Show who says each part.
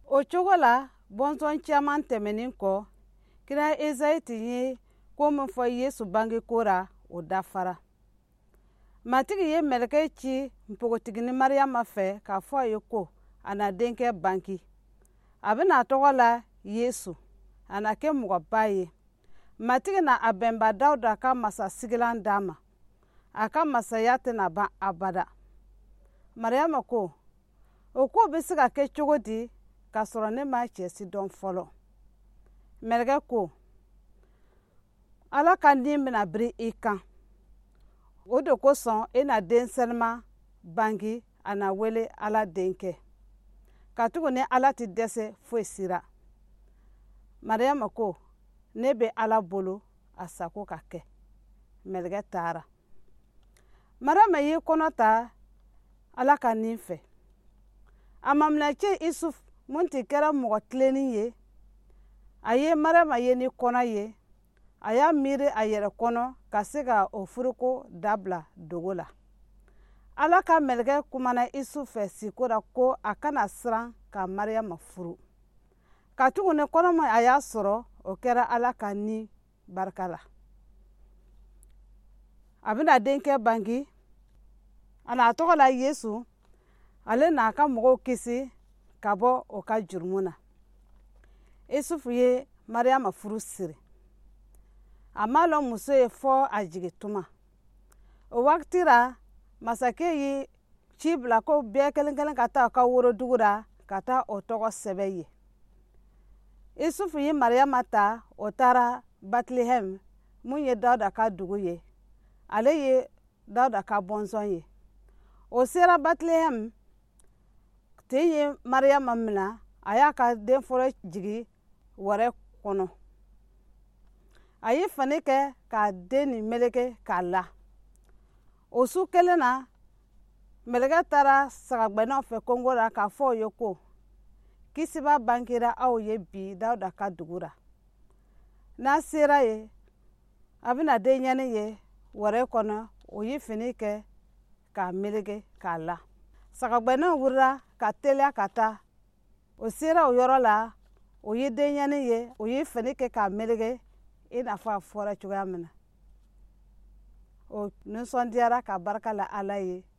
Speaker 1: O cogo la bɔnsɔn caman tɛmɛnen kɔ kira Ezayi tun ye ko min fɔ Yesu bange ko ra o dafara. Matigi ye mɛlɛkɛ ci npogotigini Mariyama fɛ k'a fɔ a ye ko a na denkɛ bange. A bɛna a tɔgɔ la Yesu, a na kɛ mɔgɔba ye. Matigi na a bɛnba Dawuda ka masasigilan d'a ma. A ka masaya tɛna ban abada. Mariyama ko, o ko bɛ se ka kɛ cogo di k'a sɔrɔ ne ma cɛsi dɔn fɔlɔ? Mɛlɛkɛ ko, Ala ka ni bɛna biri i kan. O de kosɔn e na denmisɛnninma bange a na wele Ala denkɛ. Katugu ni Ala tɛ dɛsɛ foyi si ra. Mariyama ko, ne bɛ Ala bolo a sago ka kɛ. Mɛlɛkɛ taara. Mariyama y'i kɔnɔ ta Ala ka ni fɛ. A maminɛcɛ Isufu mun tun kɛra mɔgɔ tilenin ye, a ye Mariyama ye ni kɔnɔ ye, a y'a miiri a yɛrɛ kɔnɔ ka se ka o furuko dabila dogo la. Ala ka mɛlɛkɛ kumana Isufu fɛ siko ra ko a kana siran ka Mariyama furu. Katugu ni kɔnɔma a y'a sɔrɔ, o kɛra Ala ka ni barika la. A bɛna denkɛ bange, a n'a tɔgɔ la Yesu, ale n'a ka mɔgɔw kisi ka bɔ o ka jurumu na. Isufu ye Mariyama furu siri. A ma lɔn muso ye fɔ a jigin tuma. O wagati ra masakɛ ye ci bila ko bɛɛ kelen kelen ka taa o ka worodugu ra ka taa o tɔgɔ sɛbɛn yen. Isufu ye Mariyama ta, o taara Bɛtilehɛmu mun ye Dawuda ka dugu ye. Ale ye Dawuda ka bɔnsɔn ye. O sera Bɛtilehɛmu, tin ye Mariyama minɛ, a y'a ka den fɔlɔ jigin wɛrɛ kɔnɔ. A ye fani kɛ k'a den nin meleke k'a la. O su kelen na, mɛlɛkɛ taara sagagbɛnnaw fɛ kongo ra k'a fɔ o ye ko kisiba bangera aw ye bi Dawuda ka dugu ra. N'a sera yen, a bɛna denɲɛrɛnin ye wɛrɛ kɔnɔ, o ye fini kɛ k'a meleke k'a la. Sagagbɛnnaw wulila ka teliya ka taa. O sera o yɔrɔ la, o ye denɲɛrɛnin ye, o ye fini kɛ k'a meleke i n'a fɔ a fɔra cogoya min na. O nisɔndiyara ka barika la Ala ye.